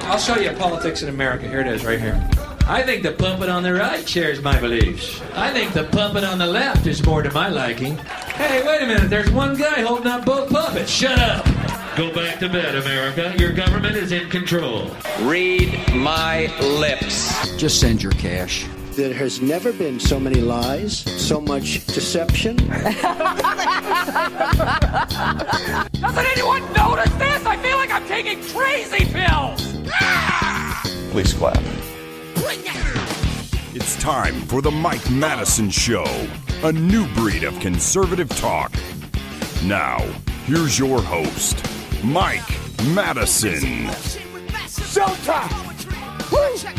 I'll show you politics in America. Here it is, right here. I think the puppet on the right shares my beliefs. I think the puppet on the left is more to my liking. Hey, wait a minute. There's one guy holding up both puppets. Shut up. Go back to bed, America. Your government is in control. Read my lips. Just send your cash. There has never been so many lies, so much deception. Doesn't anyone notice this? I feel like I'm taking crazy pills. Please clap. It's time for the Mike Madison Show, a new breed of conservative talk. Now, here's your host, Mike Madison. Showtime! Woo!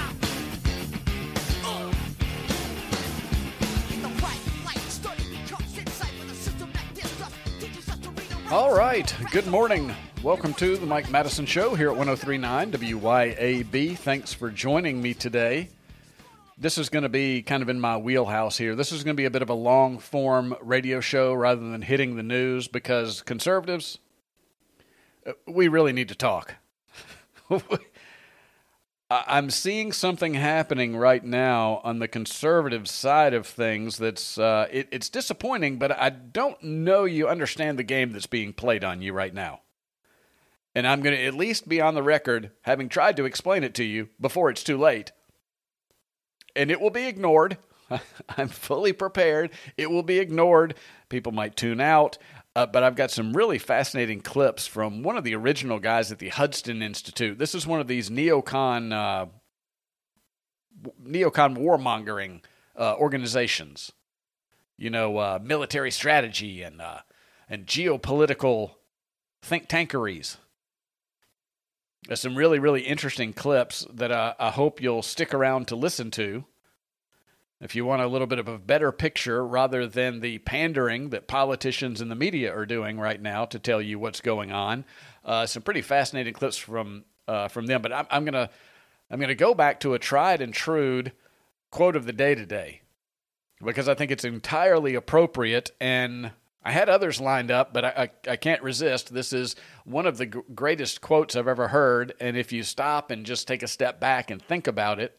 All right, good morning. Welcome to the Mike Madison Show here at 103.9 WYAB. Thanks for joining me today. This is going to be kind of in my wheelhouse here. This is going to be a bit of a long-form radio show rather than hitting the news because conservatives, we really need to talk. I'm seeing something happening right now on the conservative side of things that's it's disappointing, but I don't know you understand the game that's being played on you right now. And I'm going to at least be on the record having tried to explain it to you before it's too late. And it will be ignored. I'm fully prepared. It will be ignored. People might tune out. But I've got some really fascinating clips from one of the original guys at the Hudson Institute. This is one of these neocon warmongering organizations. You know, military strategy and geopolitical think tankeries. There's some really, really interesting clips that I hope you'll stick around to listen to. If you want a little bit of a better picture rather than the pandering that politicians and the media are doing right now to tell you what's going on, some pretty fascinating clips from them. But I'm gonna go back to a tried and true quote of the day today because I think it's entirely appropriate. And I had others lined up, but I can't resist. This is one of the greatest quotes I've ever heard. And if you stop and just take a step back and think about it,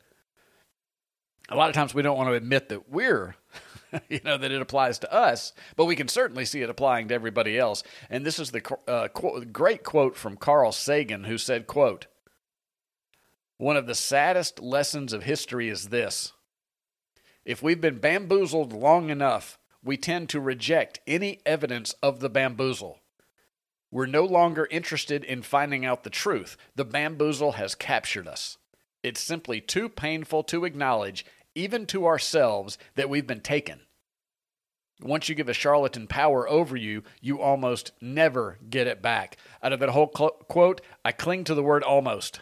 a lot of times we don't want to admit that we're, that it applies to us, but we can certainly see it applying to everybody else. And this is the great quote from Carl Sagan, who said, quote, "One of the saddest lessons of history is this. If we've been bamboozled long enough, we tend to reject any evidence of the bamboozle. We're no longer interested in finding out the truth. The bamboozle has captured us. It's simply too painful to acknowledge, even to ourselves, that we've been taken. Once you give a charlatan power over you, you almost never get it back." Out of that whole quote, I cling to the word almost.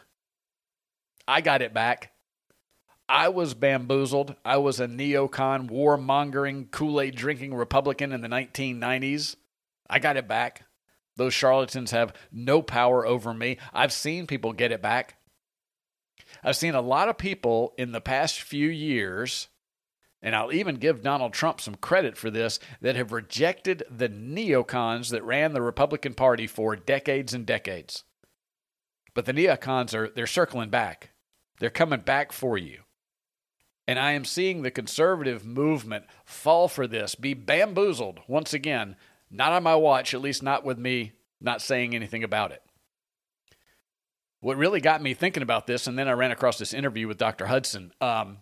I got it back. I was bamboozled. I was a neocon, warmongering, Kool-Aid drinking Republican in the 1990s. I got it back. Those charlatans have no power over me. I've seen people get it back. I've seen a lot of people in the past few years, and I'll even give Donald Trump some credit for this, that have rejected the neocons that ran the Republican Party for decades and decades. But the neocons they're circling back. They're coming back for you. And I am seeing the conservative movement fall for this, be bamboozled once again, not on my watch, at least not with me not saying anything about it. What really got me thinking about this, and then I ran across this interview with Dr. Hudson. I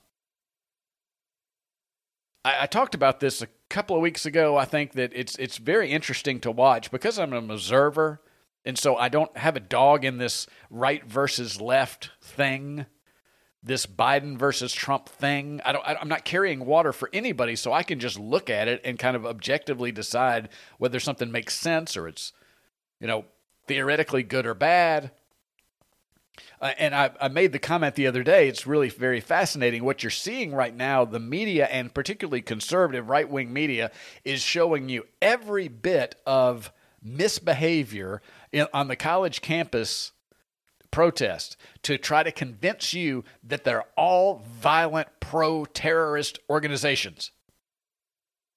talked about this a couple of weeks ago. I think that it's very interesting to watch because I'm an observer, and so I don't have a dog in this right versus left thing, this Biden versus Trump thing. I'm not carrying water for anybody, so I can just look at it and kind of objectively decide whether something makes sense or it's, theoretically good or bad. And I made the comment the other day, it's really very fascinating. What you're seeing right now, the media and particularly conservative right-wing media is showing you every bit of misbehavior on the college campus protest to try to convince you that they're all violent pro-terrorist organizations.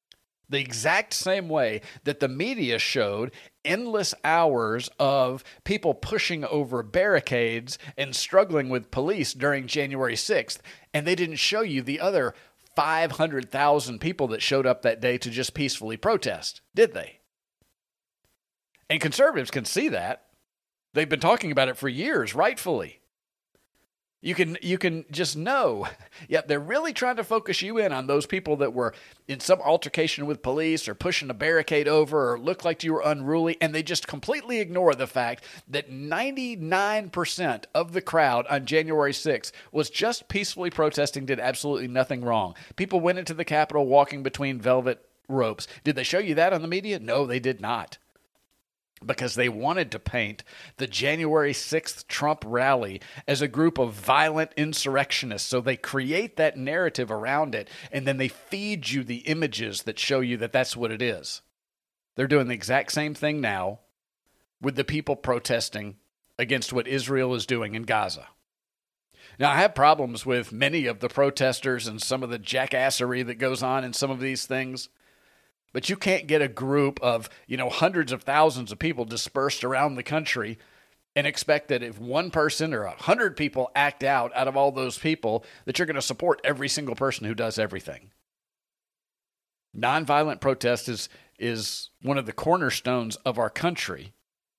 The exact same way that the media showed endless hours of people pushing over barricades and struggling with police during January 6th, and they didn't show you the other 500,000 people that showed up that day to just peacefully protest, did they? And conservatives can see that. They've been talking about it for years, rightfully. You can just know, yep, they're really trying to focus you in on those people that were in some altercation with police or pushing a barricade over or looked like you were unruly, and they just completely ignore the fact that 99% of the crowd on January 6th was just peacefully protesting, did absolutely nothing wrong. People went into the Capitol walking between velvet ropes. Did they show you that on the media? No, they did not. Because they wanted to paint the January 6th Trump rally as a group of violent insurrectionists. So they create that narrative around it, and then they feed you the images that show you that that's what it is. They're doing the exact same thing now with the people protesting against what Israel is doing in Gaza. Now, I have problems with many of the protesters and some of the jackassery that goes on in some of these things. But you can't get a group of, hundreds of thousands of people dispersed around the country and expect that if one person or 100 people act out of all those people, that you're going to support every single person who does everything. Nonviolent protest is one of the cornerstones of our country.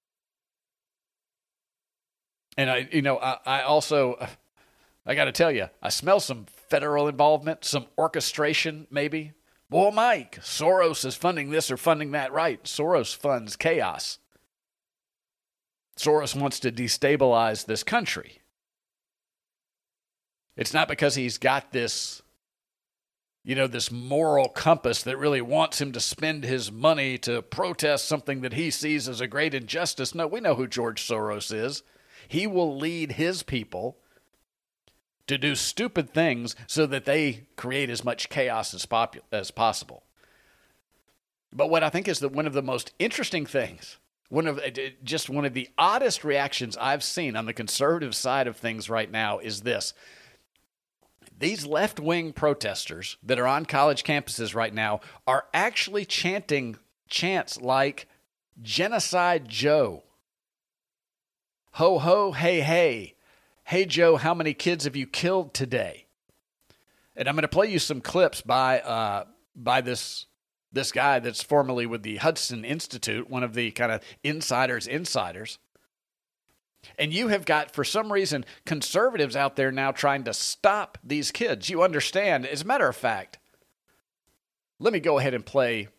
And I also got to tell you, I smell some federal involvement, some orchestration maybe. Well, Mike, Soros is funding this or funding that. Right, Soros funds chaos. Soros wants to destabilize this country. It's not because he's got this, this moral compass that really wants him to spend his money to protest something that he sees as a great injustice. No, we know who George Soros is. He will lead his people to do stupid things so that they create as much chaos as possible. But what I think is that one of the most interesting things, one of the oddest reactions I've seen on the conservative side of things right now is this. These left-wing protesters that are on college campuses right now are actually chanting chants like Genocide Joe, ho ho hey hey, hey, Joe, how many kids have you killed today? And I'm going to play you some clips by this guy that's formerly with the Hudson Institute, one of the kind of insiders. And you have got, for some reason, conservatives out there now trying to stop these kids. You understand. As a matter of fact, let me go ahead and play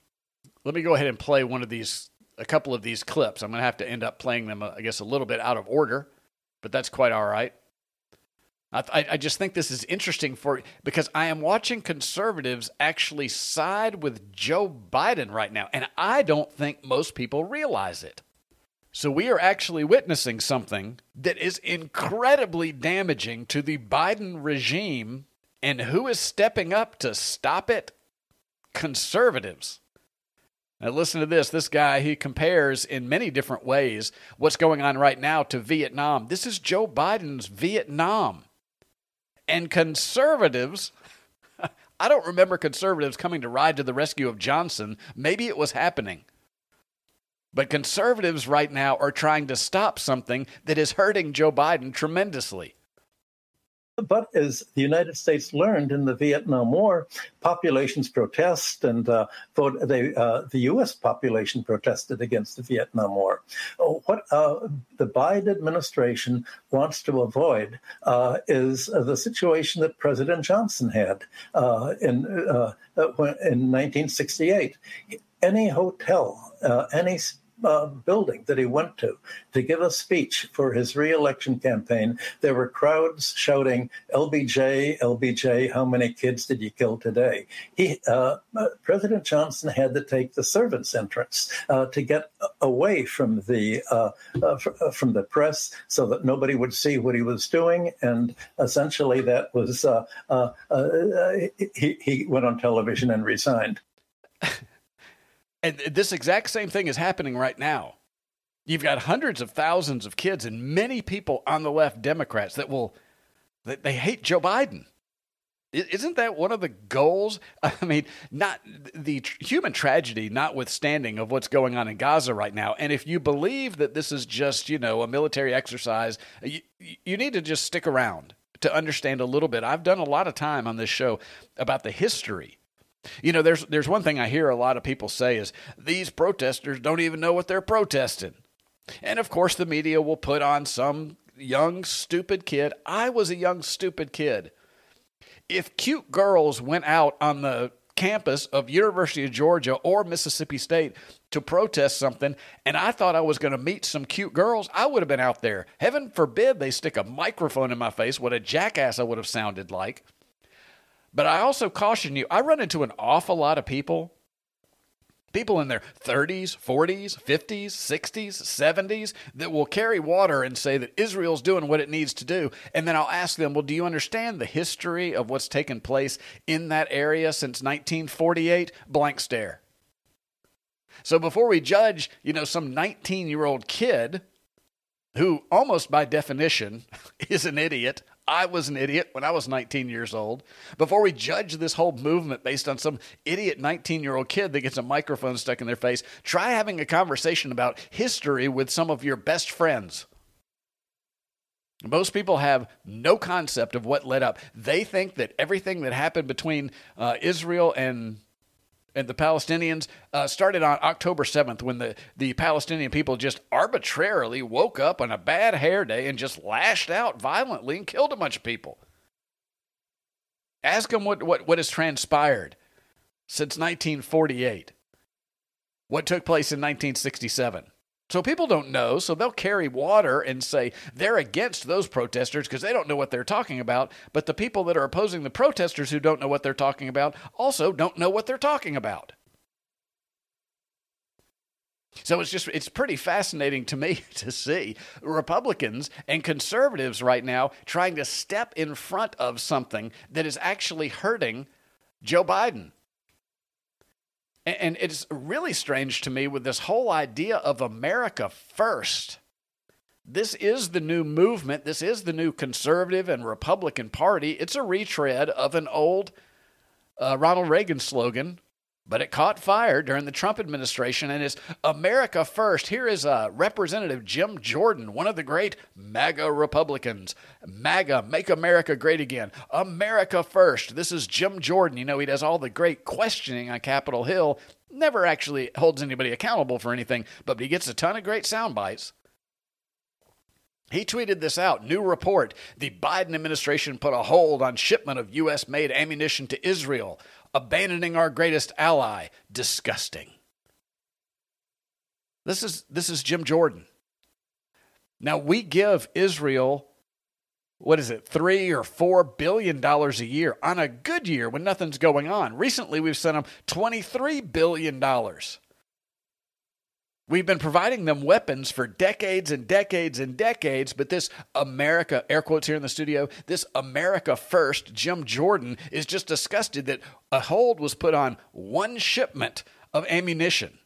a couple of these clips. I'm going to have to end up playing them, I guess, a little bit out of order. But that's quite all right. I just think this is interesting because I am watching conservatives actually side with Joe Biden right now, and I don't think most people realize it. So we are actually witnessing something that is incredibly damaging to the Biden regime, and who is stepping up to stop it? Conservatives. Now listen to this. This guy, he compares in many different ways what's going on right now to Vietnam. This is Joe Biden's Vietnam. And conservatives, I don't remember conservatives coming to ride to the rescue of Johnson. Maybe it was happening. But conservatives right now are trying to stop something that is hurting Joe Biden tremendously. But as the United States learned in the Vietnam War, populations protest, and the U.S. population protested against the Vietnam War. What the Biden administration wants to avoid is the situation that President Johnson had in 1968. Any hotel, any building that he went to give a speech for his re-election campaign, there were crowds shouting, LBJ, LBJ, how many kids did you kill today? President Johnson had to take the servants' entrance to get away from the press so that nobody would see what he was doing. And essentially that was, he went on television and resigned. And this exact same thing is happening right now. You've got hundreds of thousands of kids and many people on the left, Democrats, that they hate Joe Biden. Isn't that one of the goals? I mean, not the human tragedy notwithstanding of what's going on in Gaza right now. And if you believe that this is just, a military exercise, you need to just stick around to understand a little bit. I've done a lot of time on this show about the history. There's one thing I hear a lot of people say is these protesters don't even know what they're protesting. And of course, the media will put on some young, stupid kid. I was a young, stupid kid. If cute girls went out on the campus of University of Georgia or Mississippi State to protest something, and I thought I was going to meet some cute girls, I would have been out there. Heaven forbid they stick a microphone in my face. What a jackass I would have sounded like. But I also caution you, I run into an awful lot of people in their 30s, 40s, 50s, 60s, 70s that will carry water and say that Israel's doing what it needs to do. And then I'll ask them, well, do you understand the history of what's taken place in that area since 1948? Blank stare. So before we judge, some 19-year-old kid who almost by definition is an idiot. I was an idiot when I was 19 years old. Before we judge this whole movement based on some idiot 19-year-old kid that gets a microphone stuck in their face, try having a conversation about history with some of your best friends. Most people have no concept of what led up. They think that everything that happened between Israel and the Palestinians started on October 7th when the Palestinian people just arbitrarily woke up on a bad hair day and just lashed out violently and killed a bunch of people. Ask them what has transpired since 1948. What took place in 1967. So people don't know, so they'll carry water and say they're against those protesters because they don't know what they're talking about. But the people that are opposing the protesters who don't know what they're talking about also don't know what they're talking about. So it's pretty fascinating to me to see Republicans and conservatives right now trying to step in front of something that is actually hurting Joe Biden. And it's really strange to me with this whole idea of America first. This is the new movement. This is the new conservative and Republican Party. It's a retread of an old Ronald Reagan slogan, but it caught fire during the Trump administration and is America first. Here is Representative Jim Jordan, one of the great MAGA Republicans. MAGA, make America great again. America first. This is Jim Jordan. He does all the great questioning on Capitol Hill. Never actually holds anybody accountable for anything, but he gets a ton of great sound bites. He tweeted this out. New report. The Biden administration put a hold on shipment of U.S.-made ammunition to Israel, abandoning our greatest ally. Disgusting. This is Jim Jordan. Now, we give Israel, $3 or $4 billion a year on a good year when nothing's going on. Recently, we've sent them $23 billion. We've been providing them weapons for decades and decades and decades, but this America, air quotes here in the studio, this America first, Jim Jordan, is just disgusted that a hold was put on one shipment of ammunition.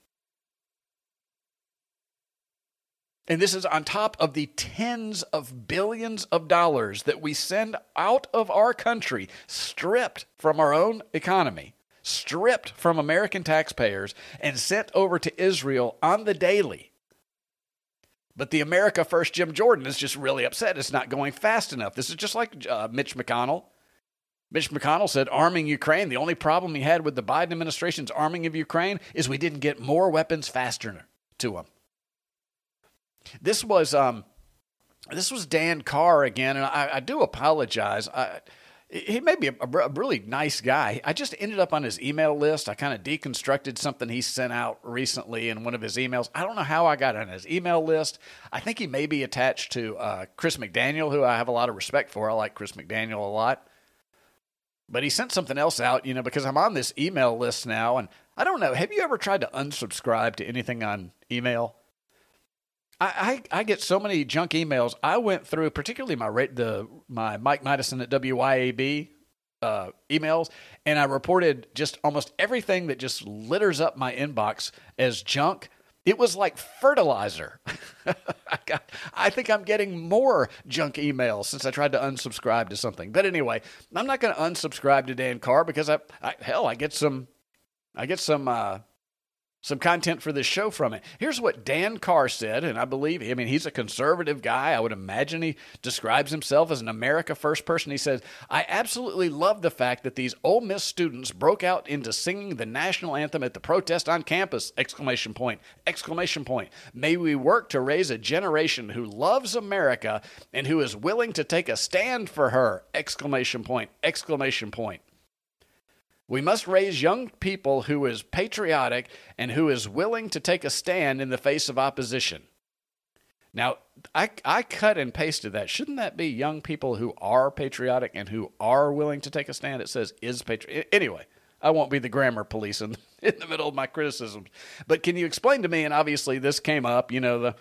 And this is on top of the tens of billions of dollars that we send out of our country, stripped from our own economy, stripped from American taxpayers, and sent over to Israel on the daily. But the America First Jim Jordan is just really upset. It's not going fast enough. This is just like Mitch McConnell. Mitch McConnell said arming Ukraine, the only problem he had with the Biden administration's arming of Ukraine is we didn't get more weapons faster to them. This was Dan Carr again, and I do apologize. He may be a really nice guy. I just ended up on his email list. I kind of deconstructed something he sent out recently in one of his emails. I don't know how I got on his email list. I think he may be attached to Chris McDaniel, who I have a lot of respect for. I like Chris McDaniel a lot. But he sent something else out, because I'm on this email list now. And I don't know, have you ever tried to unsubscribe to anything on email? I get so many junk emails. I went through, particularly my Mike Madison at WYAB emails, and I reported just almost everything that just litters up my inbox as junk. It was like fertilizer. I think I'm getting more junk emails since I tried to unsubscribe to something. But anyway, I'm not going to unsubscribe to Dan Carr because I get some content for this show from it. Here's what Dan Carr said, and I believe, he's a conservative guy. I would imagine he describes himself as an America First person. He says, I absolutely love the fact that these Ole Miss students broke out into singing the national anthem at the protest on campus, ! May we work to raise a generation who loves America and who is willing to take a stand for her! ! We must raise young people who is patriotic and who is willing to take a stand in the face of opposition. Now, I cut and pasted that. Shouldn't that be young people who are patriotic and who are willing to take a stand? It says is patriotic. Anyway, I won't be the grammar police in the middle of my criticisms. But can you explain to me, and obviously this came up,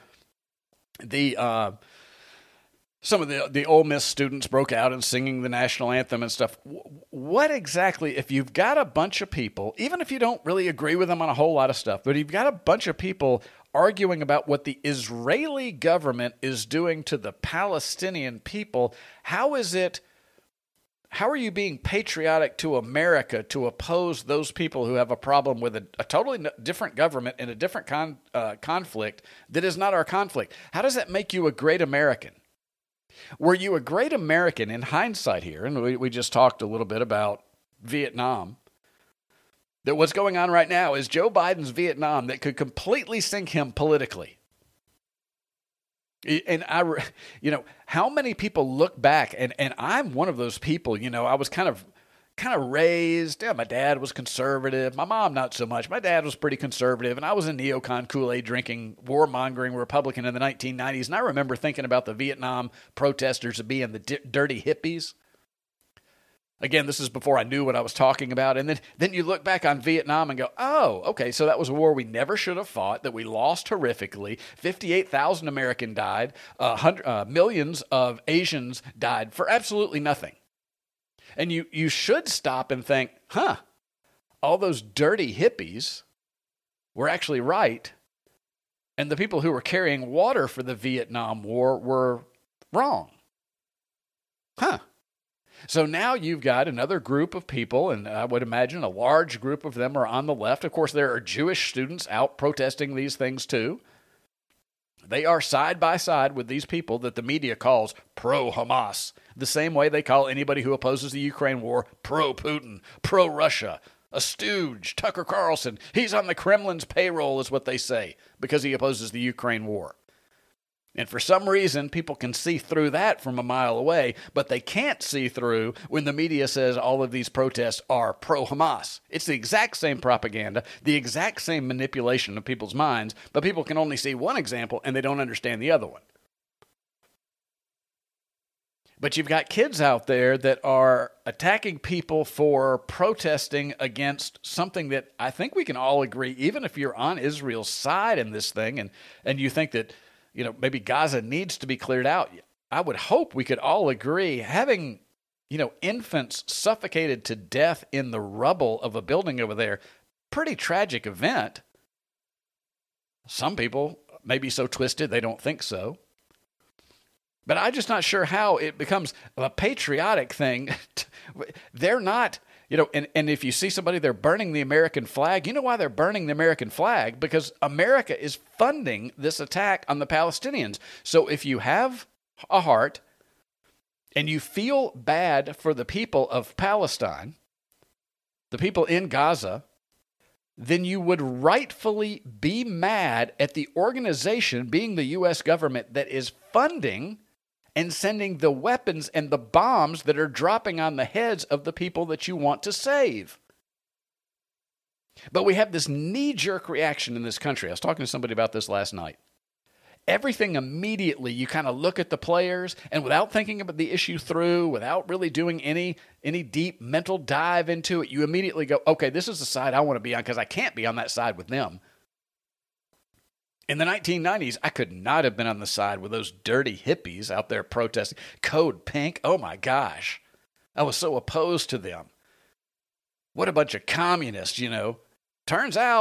some of the Ole Miss students broke out and singing the national anthem and stuff. What exactly, if you've got a bunch of people, even if you don't really agree with them on a whole lot of stuff, but you've got a bunch of people arguing about what the Israeli government is doing to the Palestinian people, how are you being patriotic to America to oppose those people who have a problem with a totally different government in a different conflict that is not our conflict? How does that make you a great American? Were you a great American in hindsight here? And we just talked a little bit about Vietnam. That what's going on right now is Joe Biden's Vietnam that could completely sink him politically. And how many people look back, and I'm one of those people, I was kind of raised. Yeah, my dad was conservative. My mom, not so much. My dad was pretty conservative, and I was a neocon Kool-Aid drinking, warmongering Republican in the 1990s. And I remember thinking about the Vietnam protesters being the dirty hippies. Again, this is before I knew what I was talking about. And then you look back on Vietnam and go, oh, okay, so that was a war we never should have fought, that we lost horrifically. 58,000 Americans died. Millions of Asians died for absolutely nothing. And you should stop and think, all those dirty hippies were actually right, and the people who were carrying water for the Vietnam War were wrong. So now you've got another group of people, and I would imagine a large group of them are on the left. Of course, there are Jewish students out protesting these things too. They are side by side with these people that the media calls pro-Hamas, the same way they call anybody who opposes the Ukraine war pro-Putin, pro-Russia, a stooge, Tucker Carlson. He's on the Kremlin's payroll is what they say because he opposes the Ukraine war. And for some reason, people can see through that from a mile away, but they can't see through when the media says all of these protests are pro-Hamas. It's the exact same propaganda, the exact same manipulation of people's minds, but people can only see one example and they don't understand the other one. But you've got kids out there that are attacking people for protesting against something that I think we can all agree, even if you're on Israel's side in this thing and you think that maybe Gaza needs to be cleared out. I would hope we could all agree having, infants suffocated to death in the rubble of a building over there, pretty tragic event. Some people may be so twisted they don't think so. But I'm just not sure how it becomes a patriotic thing. They're not... and if you see somebody, they're burning the American flag. You know why they're burning the American flag? Because America is funding this attack on the Palestinians. So if you have a heart and you feel bad for the people of Palestine, the people in Gaza, then you would rightfully be mad at the organization, being the U.S. government, that is funding and sending the weapons and the bombs that are dropping on the heads of the people that you want to save. But we have this knee-jerk reaction in this country. I was talking to somebody about this last night. Everything immediately, you kind of look at the players, and without thinking about the issue through, without really doing any deep mental dive into it, you immediately go, okay, this is the side I want to be on because I can't be on that side with them. In the 1990s, I could not have been on the side with those dirty hippies out there protesting. Code Pink, oh my gosh. I was so opposed to them. What a bunch of communists, Turns out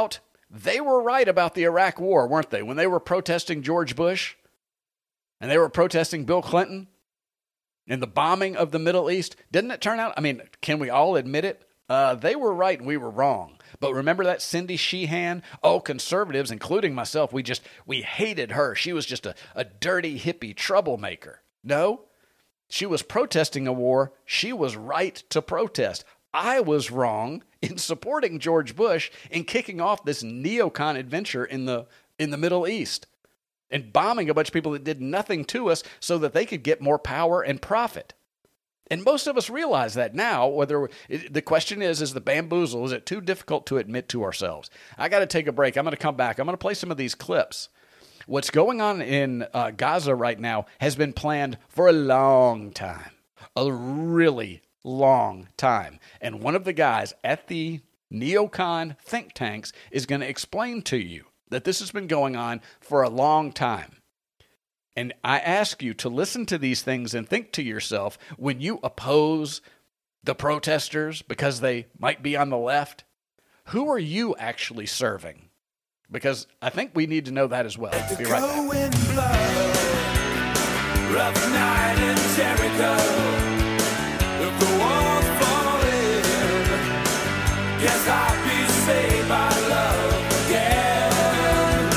They were right about the Iraq War, weren't they? When they were protesting George Bush and they were protesting Bill Clinton and the bombing of the Middle East, didn't it turn out? I mean, can we all admit it? They were right and we were wrong. But remember that Cindy Sheehan? Oh, conservatives, including myself, we hated her. She was just a dirty hippie troublemaker. No, she was protesting a war. She was right to protest. I was wrong in supporting George Bush in kicking off this neocon adventure in the Middle East and bombing a bunch of people that did nothing to us so that they could get more power and profit. And most of us realize that now. The question is the bamboozle, is it too difficult to admit to ourselves? I got to take a break. I'm going to come back. I'm going to play some of these clips. What's going on in Gaza right now has been planned for a long time, a really long time. And one of the guys at the neocon think tanks is going to explain to you that this has been going on for a long time. And I ask you to listen to these things and think to yourself, when you oppose the protesters because they might be on the left, who are you actually serving? Because I think we need to know that as well. Be right back. Blood, rough night in Jericho. If the walls fall in, guess I'll be saved by love again.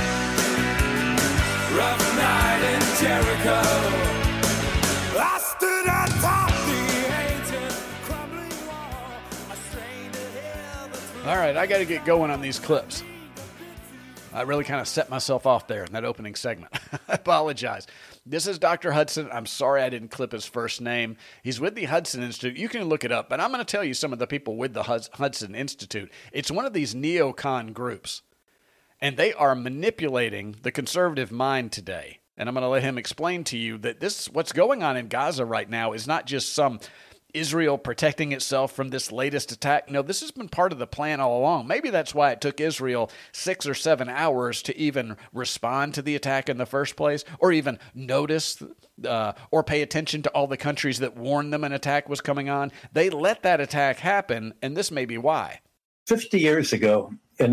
Rough night in Jericho. I stood atop the ancient crumbling wall. I strained to hear the truth. All right, I got to get going on these clips. I really kind of set myself off there in that opening segment. I apologize. This is Dr. Hudson. I'm sorry I didn't clip his first name. He's with the Hudson Institute. You can look it up, but I'm going to tell you some of the people with the Hudson Institute. It's one of these neocon groups, and they are manipulating the conservative mind today. And I'm going to let him explain to you that what's going on in Gaza right now is not just some Israel protecting itself from this latest attack. No, this has been part of the plan all along. Maybe that's why it took Israel 6 or 7 hours to even respond to the attack in the first place, or even notice or pay attention to all the countries that warned them an attack was coming on. They let that attack happen, and this may be why. 50 years ago, in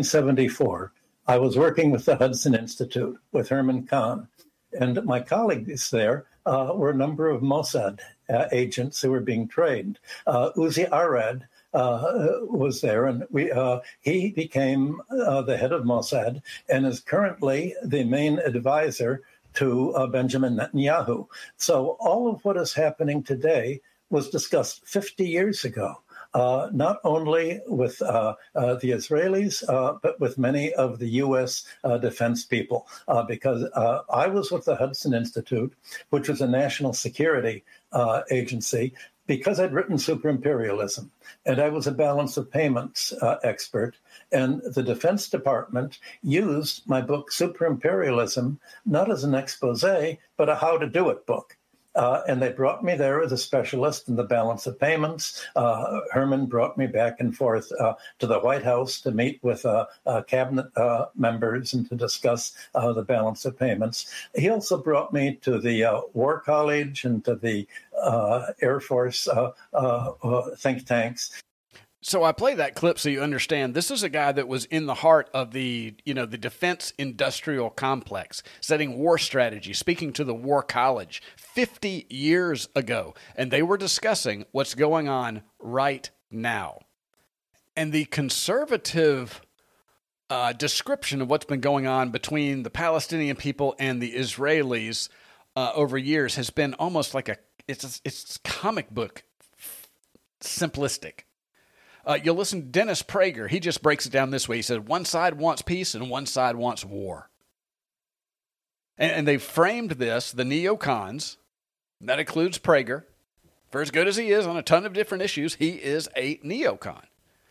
1974, I was working with the Hudson Institute with Herman Kahn, and my colleagues there were a number of Mossad agents who were being trained. Uzi Arad was there, and he became the head of Mossad and is currently the main advisor to Benjamin Netanyahu. So all of what is happening today was discussed 50 years ago. Not only with the Israelis, but with many of the U.S. defense people, because I was with the Hudson Institute, which was a national security agency, because I'd written Superimperialism, and I was a balance of payments expert. And the Defense Department used my book, Superimperialism, not as an expose, but a how-to-do-it book. And they brought me there as a specialist in the balance of payments. Herman brought me back and forth to the White House to meet with cabinet members and to discuss the balance of payments. He also brought me to the War College and to the Air Force think tanks. So I play that clip so you understand. This is a guy that was in the heart of the defense industrial complex, setting war strategy, speaking to the War College 50 years ago. And they were discussing what's going on right now. And the conservative description of what's been going on between the Palestinian people and the Israelis over years has been almost like it's comic book simplistic. You'll listen to Dennis Prager. He just breaks it down this way. He said, one side wants peace and one side wants war. And they framed this, the neocons, that includes Prager. For as good as he is on a ton of different issues, he is a neocon.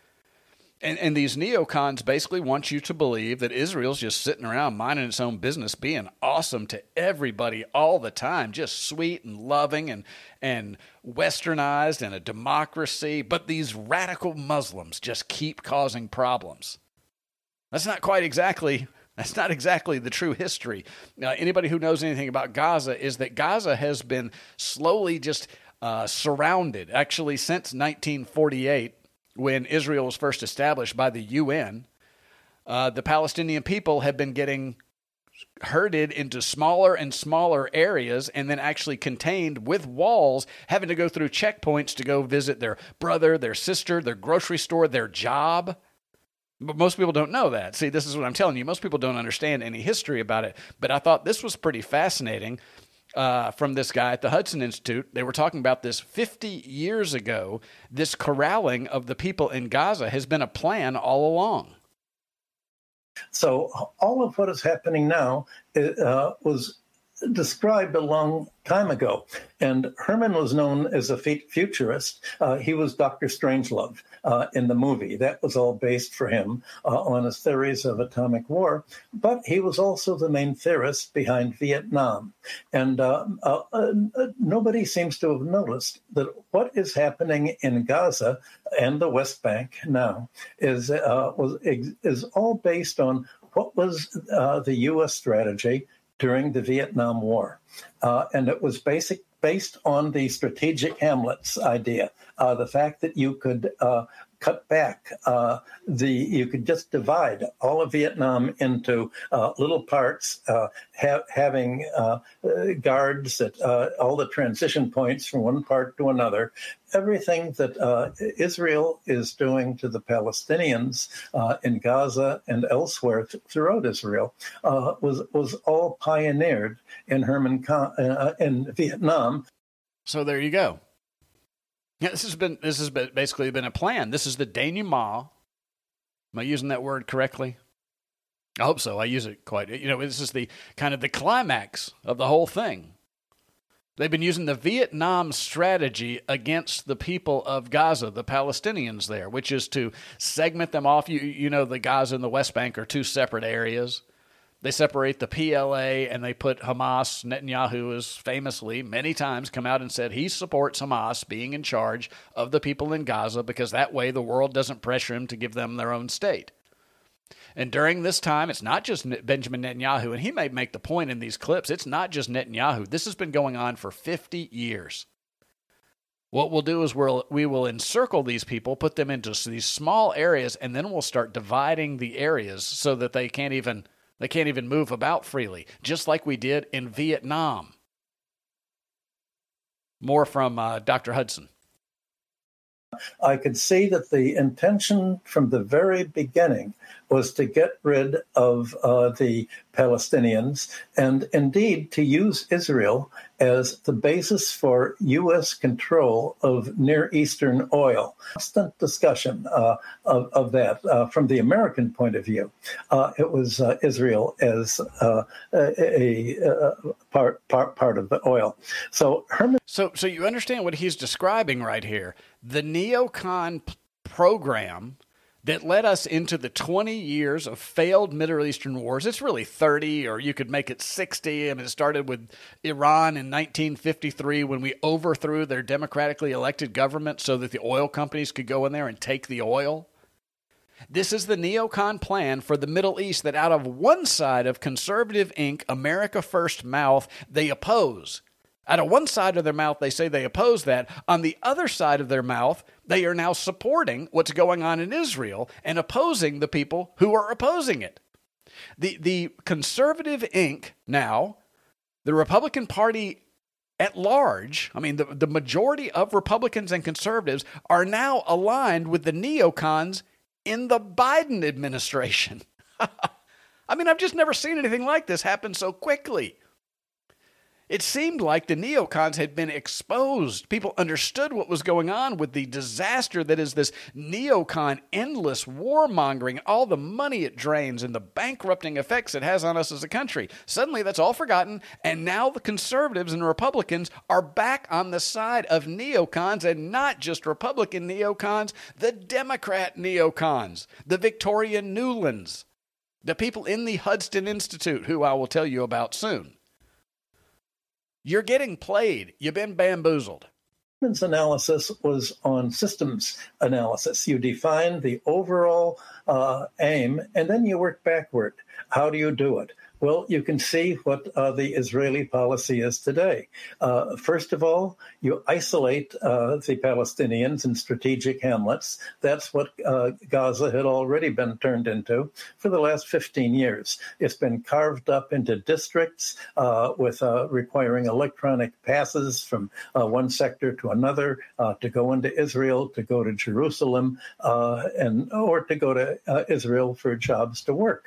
And these neocons basically want you to believe that Israel's just sitting around minding its own business, being awesome to everybody all the time, just sweet and loving and westernized and a democracy. But these radical Muslims just keep causing problems. That's not exactly the true history. Anybody who knows anything about Gaza is that Gaza has been slowly just surrounded, actually since 1948, when Israel was first established by the UN. the Palestinian people have been getting herded into smaller and smaller areas and then actually contained with walls, having to go through checkpoints to go visit their brother, their sister, their grocery store, their job. But most people don't know that. See, this is what I'm telling you. Most people don't understand any history about it. But I thought this was pretty fascinating from this guy at the Hudson Institute. They were talking about this 50 years ago. This corralling of the people in Gaza has been a plan all along. So all of what is happening now was described a long time ago. And Herman was known as a futurist. He was Dr. Strangelove in the movie. That was all based for him on his theories of atomic war. But he was also the main theorist behind Vietnam. And nobody seems to have noticed that what is happening in Gaza and the West Bank now is all based on what was the U.S. strategy during the Vietnam War. And it was based on the strategic Hamlet's idea, the fact that you could cut back, you could just divide all of Vietnam into little parts, having guards at all the transition points from one part to another. Everything that Israel is doing to the Palestinians in Gaza and elsewhere throughout Israel was all pioneered in in Vietnam. So there you go. Yeah, this has basically been a plan. This is the denouement. Am I using that word correctly? I hope so. I use it quite. This is the kind of the climax of the whole thing. They've been using the Vietnam strategy against the people of Gaza, the Palestinians there, which is to segment them off. You know, the Gaza and the West Bank are two separate areas. They separate the PLA and they put Hamas. Netanyahu has famously many times come out and said he supports Hamas being in charge of the people in Gaza because that way the world doesn't pressure him to give them their own state. And during this time, it's not just Benjamin Netanyahu, and he may make the point in these clips, it's not just Netanyahu. This has been going on for 50 years. What we'll do is we will encircle these people, put them into these small areas, and then we'll start dividing the areas so that they can't even move about freely, just like we did in Vietnam. More from Dr. Hudson. I could see that the intention from the very beginning was to get rid of the Palestinians and indeed to use Israel as the basis for U.S. control of Near Eastern oil. Constant discussion of that from the American point of view. It was Israel as a part of the oil. So Herman. So you understand what he's describing right here. The neocon program that led us into the 20 years of failed Middle Eastern wars. It's really 30, or you could make it 60. I mean, it started with Iran in 1953 when we overthrew their democratically elected government so that the oil companies could go in there and take the oil. This is the neocon plan for the Middle East that out of one side of conservative Inc., America First mouth, they oppose. Out of one side of their mouth, they say they oppose that. On the other side of their mouth, they are now supporting what's going on in Israel and opposing the people who are opposing it. The conservative Inc. now, the Republican Party at large, I mean, the majority of Republicans and conservatives are now aligned with the neocons in the Biden administration. I mean, I've just never seen anything like this happen so quickly. It seemed like the neocons had been exposed. People understood what was going on with the disaster that is this neocon endless warmongering, all the money it drains and the bankrupting effects it has on us as a country. Suddenly that's all forgotten, and now the conservatives and Republicans are back on the side of neocons, and not just Republican neocons, the Democrat neocons, the Victoria Newlands, the people in the Hudson Institute, who I will tell you about soon. You're getting played. You've been bamboozled. Herman's analysis was on systems analysis. You define the overall aim, and then you work backward. How do you do it? Well, you can see what the Israeli policy is today. First of all, you isolate the Palestinians in strategic hamlets. That's what Gaza had already been turned into for the last 15 years. It's been carved up into districts with requiring electronic passes from one sector to another to go into Israel, to go to Jerusalem, or to go to Israel for jobs to work.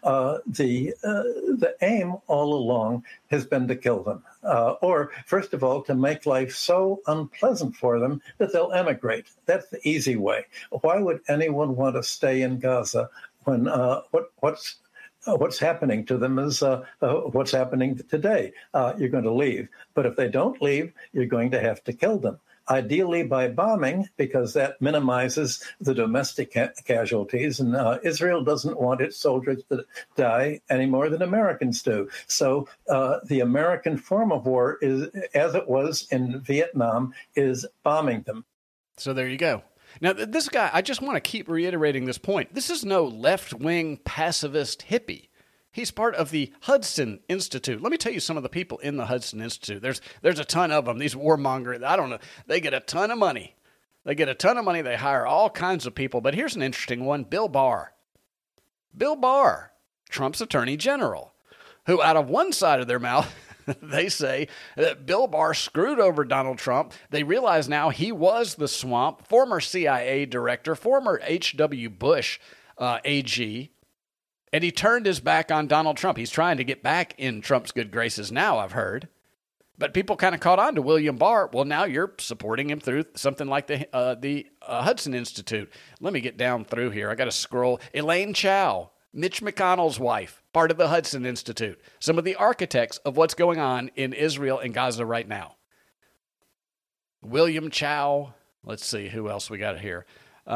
The aim all along has been to kill them, or first of all, to make life so unpleasant for them that they'll emigrate. That's the easy way. Why would anyone want to stay in Gaza when what's happening to them is what's happening today? You're going to leave, but if they don't leave, you're going to have to kill them. Ideally by bombing, because that minimizes the domestic casualties, and Israel doesn't want its soldiers to die any more than Americans do. So the American form of war, is, as it was in Vietnam, is bombing them. So there you go. Now, this guy, I just want to keep reiterating this point. This is no left-wing pacifist hippie. He's part of the Hudson Institute. Let me tell you some of the people in the Hudson Institute. There's a ton of them. These warmongers, I don't know, they get a ton of money. They hire all kinds of people. But here's an interesting one, Bill Barr. Bill Barr, Trump's attorney general, who out of one side of their mouth, they say that Bill Barr screwed over Donald Trump. They realize now he was the swamp, former CIA director, former H.W. Bush AG, and he turned his back on Donald Trump. He's trying to get back in Trump's good graces now, I've heard. But people kind of caught on to William Barr. Well, now you're supporting him through something like the Hudson Institute. Let me get down through here. I got to scroll. Elaine Chao, Mitch McConnell's wife, part of the Hudson Institute. Some of the architects of what's going on in Israel and Gaza right now. William Chao. Let's see who else we got here.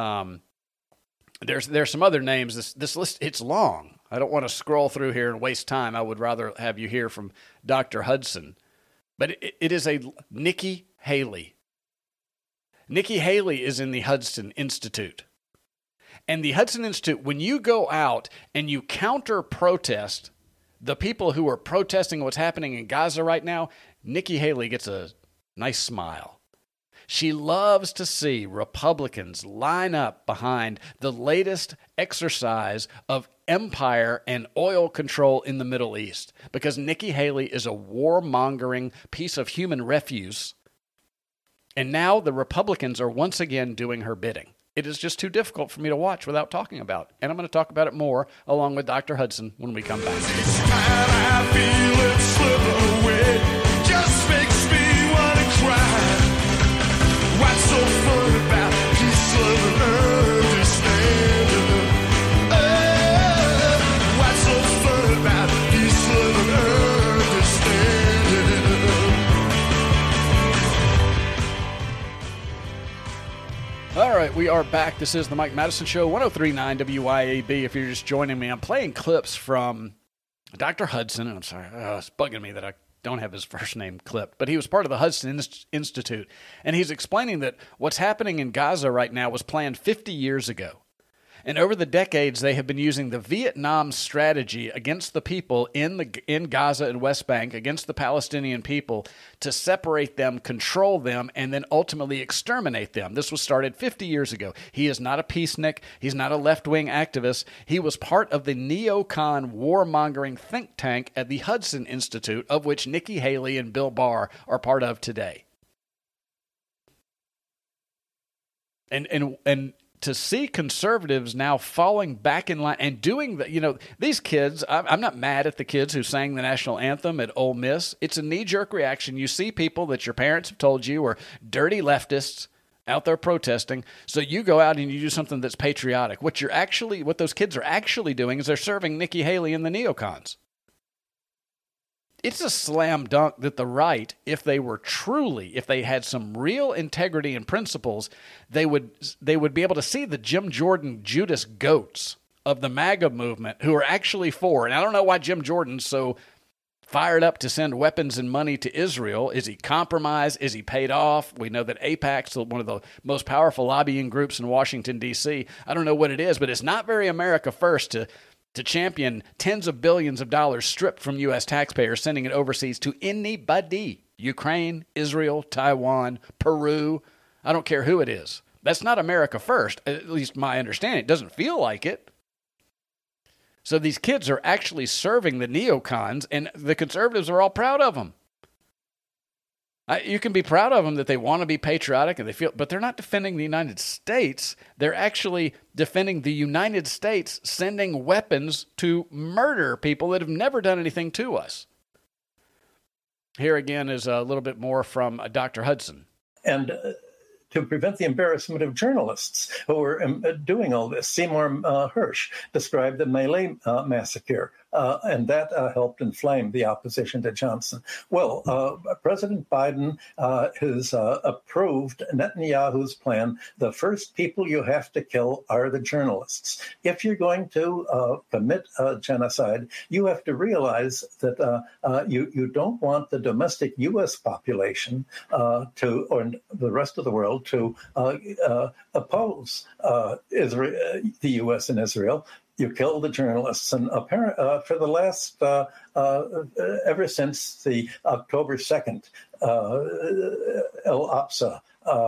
There's some other names. This list, it's long. I don't want to scroll through here and waste time. I would rather have you hear from Dr. Hudson. But it is a Nikki Haley. Nikki Haley is in the Hudson Institute. And the Hudson Institute, when you go out and you counter-protest the people who are protesting what's happening in Gaza right now, Nikki Haley gets a nice smile. She loves to see Republicans line up behind the latest exercise of empire and oil control in the Middle East, because Nikki Haley is a warmongering piece of human refuse. And now the Republicans are once again doing her bidding. It is just too difficult for me to watch without talking about it. And I'm going to talk about it more along with Dr. Hudson when we come back. I feel it slip away, just makes me want to cry. What's so fun about peace, love, and understanding? What's so fun about peace, love, and understanding? All right, we are back. This is the Mike Madison Show, 103.9 WYAB. If you're just joining me, I'm playing clips from Dr. Hudson. I'm sorry, it's bugging me that I don't have his first name clipped, but he was part of the Hudson Institute, and he's explaining that what's happening in Gaza right now was planned 50 years ago. And over the decades, they have been using the Vietnam strategy against the people in Gaza and West Bank, against the Palestinian people, to separate them, control them, and then ultimately exterminate them. This was started 50 years ago. He is not a peacenik. He's not a left-wing activist. He was part of the neocon warmongering think tank at the Hudson Institute, of which Nikki Haley and Bill Barr are part of today. And to see conservatives now falling back in line and doing the, these kids, I'm not mad at the kids who sang the national anthem at Ole Miss. It's a knee-jerk reaction. You see people that your parents have told you are dirty leftists out there protesting, so you go out and you do something that's patriotic. What those kids are actually doing is they're serving Nikki Haley and the neocons. It's a slam dunk that the right, if they had some real integrity and principles, they would be able to see the Jim Jordan Judas goats of the MAGA movement who are actually for. And I don't know why Jim Jordan's so fired up to send weapons and money to Israel. Is he compromised? Is he paid off? We know that AIPAC's one of the most powerful lobbying groups in Washington, D.C. I don't know what it is, but it's not very America first to to champion tens of billions of dollars stripped from U.S. taxpayers, sending it overseas to anybody. Ukraine, Israel, Taiwan, Peru. I don't care who it is. That's not America first, at least my understanding. It doesn't feel like it. So these kids are actually serving the neocons, and the conservatives are all proud of them. You can be proud of them that they want to be patriotic and they feel, but they're not defending the United States. They're actually defending the United States sending weapons to murder people that have never done anything to us. Here again is a little bit more from Dr. Hudson. And to prevent the embarrassment of journalists who were doing all this, Seymour Hersh described the My Lai massacre, and that helped inflame the opposition to Johnson. Well, President Biden has approved Netanyahu's plan. The first people you have to kill are the journalists. If you're going to commit genocide, you have to realize that you don't want the domestic U.S. population or the rest of the world to oppose Israel, the U.S. and Israel. You kill the journalists, and for the last ever since the October 2nd El-Aqsa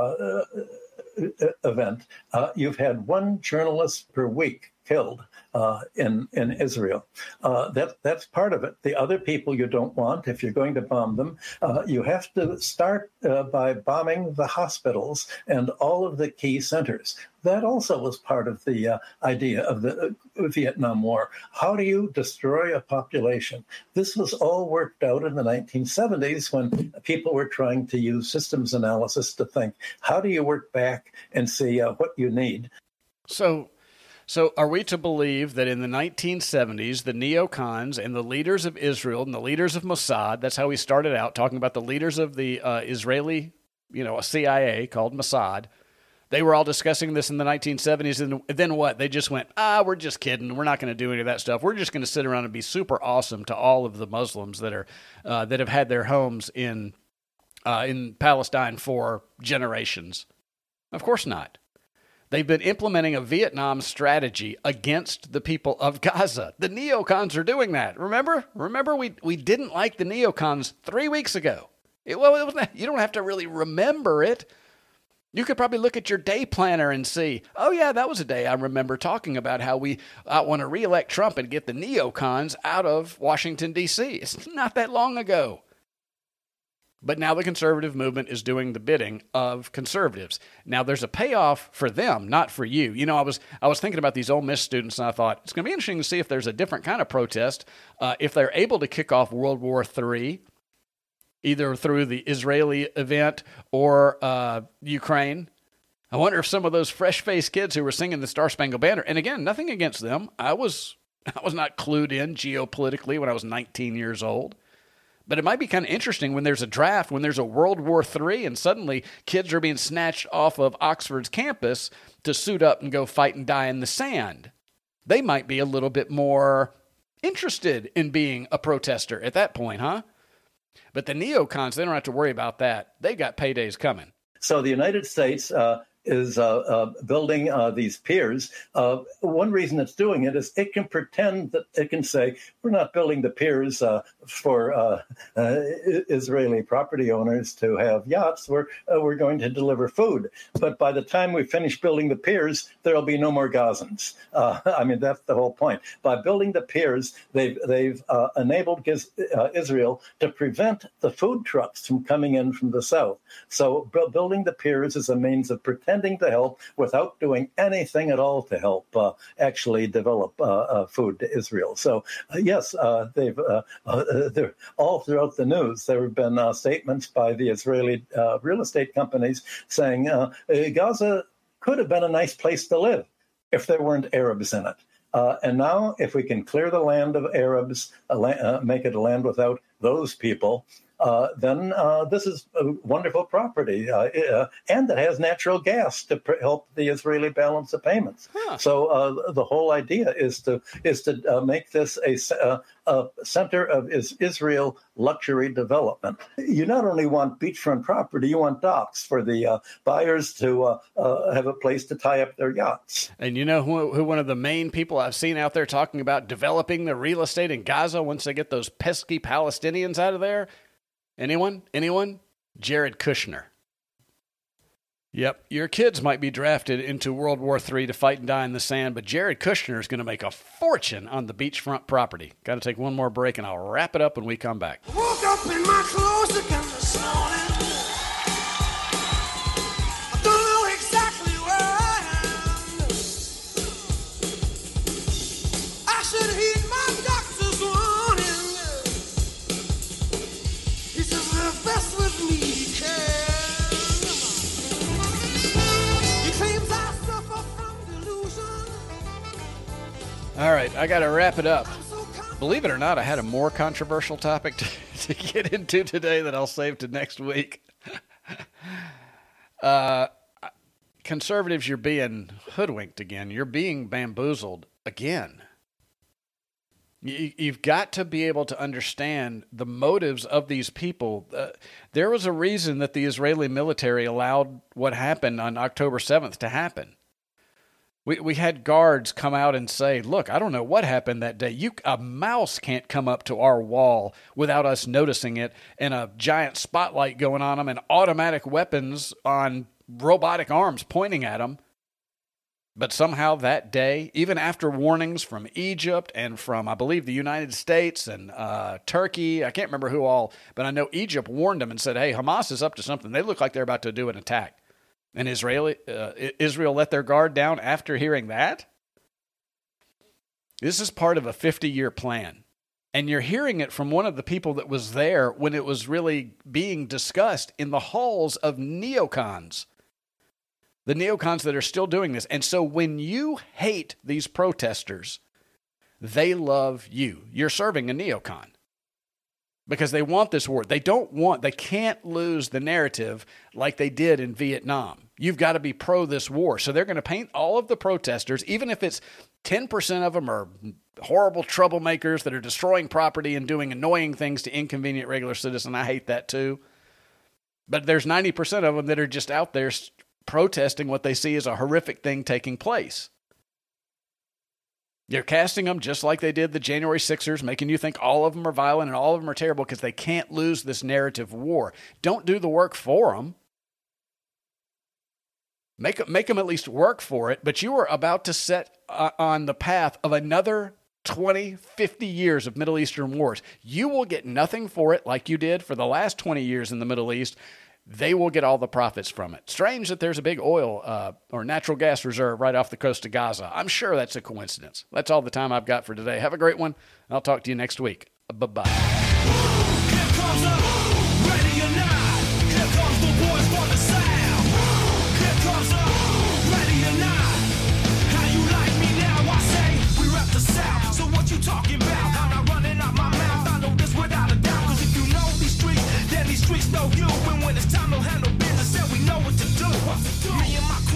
event, you've had one journalist per week killed in Israel. That's part of it. The other people you don't want, if you're going to bomb them, you have to start by bombing the hospitals and all of the key centers. That also was part of the idea of the Vietnam War. How do you destroy a population? This was all worked out in the 1970s when people were trying to use systems analysis to think, how do you work back and see what you need? So are we to believe that in the 1970s, the neocons and the leaders of Israel and the leaders of Mossad, that's how we started out, talking about the leaders of the Israeli, a CIA called Mossad, they were all discussing this in the 1970s, and then what? They just went, we're just kidding. We're not going to do any of that stuff. We're just going to sit around and be super awesome to all of the Muslims that have had their homes in Palestine for generations. Of course not. They've been implementing a Vietnam strategy against the people of Gaza. The neocons are doing that. Remember we didn't like the neocons 3 weeks ago. You don't have to really remember it. You could probably look at your day planner and see, oh yeah, that was a day I remember talking about how we want to reelect Trump and get the neocons out of Washington, D.C. It's not that long ago. But now the conservative movement is doing the bidding of conservatives. Now there's a payoff for them, not for you. I was thinking about these Ole Miss students, and I thought it's going to be interesting to see if there's a different kind of protest, if they're able to kick off World War III, either through the Israeli event or Ukraine. I wonder if some of those fresh-faced kids who were singing the Star-Spangled Banner, and again, nothing against them. I was not clued in geopolitically when I was 19 years old. But it might be kind of interesting when there's a draft, when there's a World War III, and suddenly kids are being snatched off of Oxford's campus to suit up and go fight and die in the sand. They might be a little bit more interested in being a protester at that point, huh? But the neocons, they don't have to worry about that. They got paydays coming. So the United States is building these piers. One reason it's doing it is it can pretend that it can say, we're not building the piers for Israeli property owners to have yachts. We're going to deliver food. But by the time we finish building the piers, there'll be no more Gazans. That's the whole point. By building the piers, they've enabled Israel to prevent the food trucks from coming in from the south. So building the piers is a means of pretending to help without doing anything at all to help actually develop food to Israel. So, yes, they're all throughout the news. There have been statements by the Israeli real estate companies saying Gaza could have been a nice place to live if there weren't Arabs in it. And now, if we can clear the land of Arabs, make it a land without those people, then this is a wonderful property, and it has natural gas to help the Israeli balance the payments. So the whole idea is to make this a center of Israel luxury development. You not only want beachfront property, you want docks for the buyers to have a place to tie up their yachts. And you know who one of the main people I've seen out there talking about developing the real estate in Gaza once they get those pesky Palestinians out of there? Anyone? Jared Kushner. Yep, your kids might be drafted into World War III to fight and die in the sand, but Jared Kushner is going to make a fortune on the beachfront property. Got to take one more break, and I'll wrap it up when we come back. Woke up in my clothes again this morning. I don't know exactly where I am. I should heed my doctor's warning. He says the best with me can. All right, I got to wrap it up. Believe it or not, I had a more controversial topic to get into today that I'll save to next week. Conservatives, you're being hoodwinked again. You're being bamboozled again. You've got to be able to understand the motives of these people. There was a reason that the Israeli military allowed what happened on October 7th to happen. We had guards come out and say, look, I don't know what happened that day. A mouse can't come up to our wall without us noticing it, and a giant spotlight going on them and automatic weapons on robotic arms pointing at them. But somehow that day, even after warnings from Egypt and from, I believe, the United States and Turkey, I can't remember who all, but I know Egypt warned them and said, hey, Hamas is up to something. They look like they're about to do an attack. And Israel let their guard down after hearing that? This is part of a 50-year plan. And you're hearing it from one of the people that was there when it was really being discussed in the halls of neocons. The neocons that are still doing this. And so when you hate these protesters, they love you. You're serving a neocon. Because they want this war. They can't lose the narrative like they did in Vietnam. You've got to be pro this war. So they're going to paint all of the protesters, even if it's 10% of them are horrible troublemakers that are destroying property and doing annoying things to inconvenient regular citizens. I hate that too. But there's 90% of them that are just out there protesting what they see as a horrific thing taking place. They're casting them just like they did the January 6ers, making you think all of them are violent and all of them are terrible because they can't lose this narrative war. Don't do the work for them. Make them at least work for it, but you are about to set on the path of another 20, 50 years of Middle Eastern wars. You will get nothing for it like you did for the last 20 years in the Middle East. They will get all the profits from it. Strange that there's a big oil or natural gas reserve right off the coast of Gaza. I'm sure that's a coincidence. That's all the time I've got for today. Have a great one. I'll talk to you next week. Bye-bye. Here comes the ready or not. Here comes the boys for the sound. Here comes the ready or not. How you like me now? I say we rep the South. So what you talking about? I'm not running out my mouth. I know this without a doubt. Cause if you know these streets, then these streets know you. And when it's time to handle business, then we know what to do. Me and my